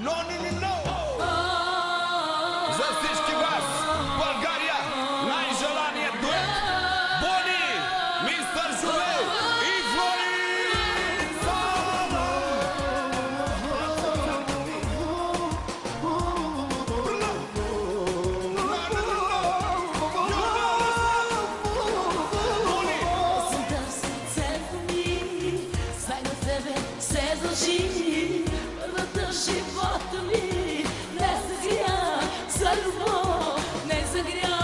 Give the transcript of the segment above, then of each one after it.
No. Zastiški vas, Bulgarija, najželanije duet, Boni, Mr. Žuve i Florinca. Suntem srce mi, sve na tebe se zloži, vrlo život mi, ne zagrija, za ljubav ne zagrija.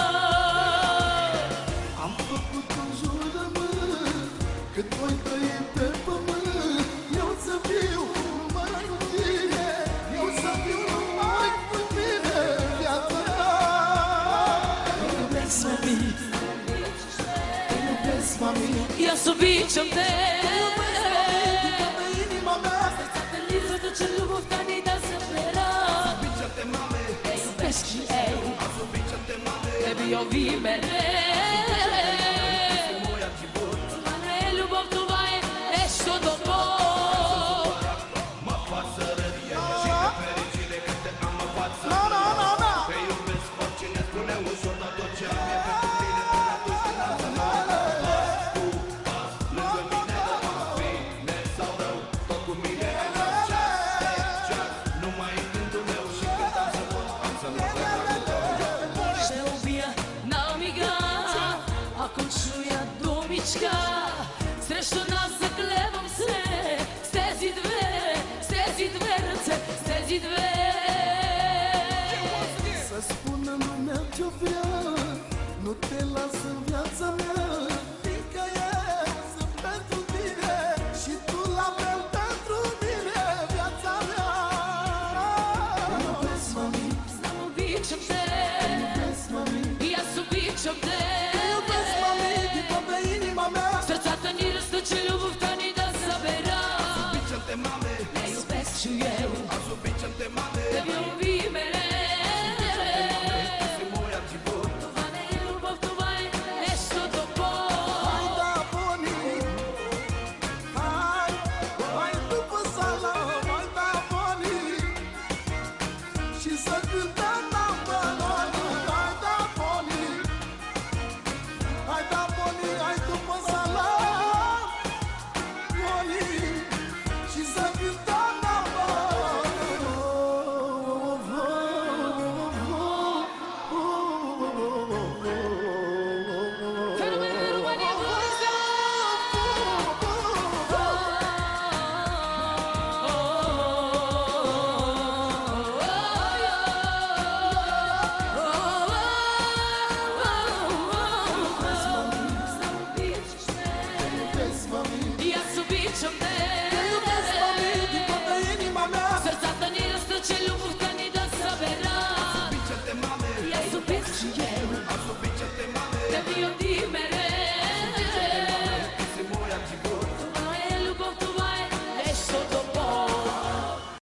Am făcut un jurământ, cât voi trăi pe pământ, eu să fiu numai cu tine, eu să fiu numai cu tine, viața mea. Te iubesc, mami, te iubesc, mami, Ja se običam te, ti toată inima mea. srcata lizata će ljubav ta ni da se bera. Te iubesc și eu, tebi ovi mene. Това не е любов, това е нещо друго. Ще убия на мига, ако чуя думичка. Срещу нас заклевам се с тези две ръце, с тези две. Să spună lumea ce-o vrea, nu te las în viața mea, fiindcă eu sunt pentru tine și tu la fel pentru mine, viața mea. Te iubesc, mami, Знам, обичам те, te iubesc, mami, и аз обичам те. te iubesc, mami, din toată inima mea. Сърцата ни разтъча, любовта ни да събера. Не любез чуел, да ви уби мене. Това не е любов, това е нещо друго. Hai da, Boni, hai după sală, hai da, Boni, și să cântăm la Boni, hai da, Boni, hai da, Boni, hai după sală, Boni, și să cântăm la Boni. Fenomenul România, București! Знам, обичаш ме, и аз обичам те. Сърцата ни разтъча, любовта ни да събера. И аз обичам, да ми оди ме.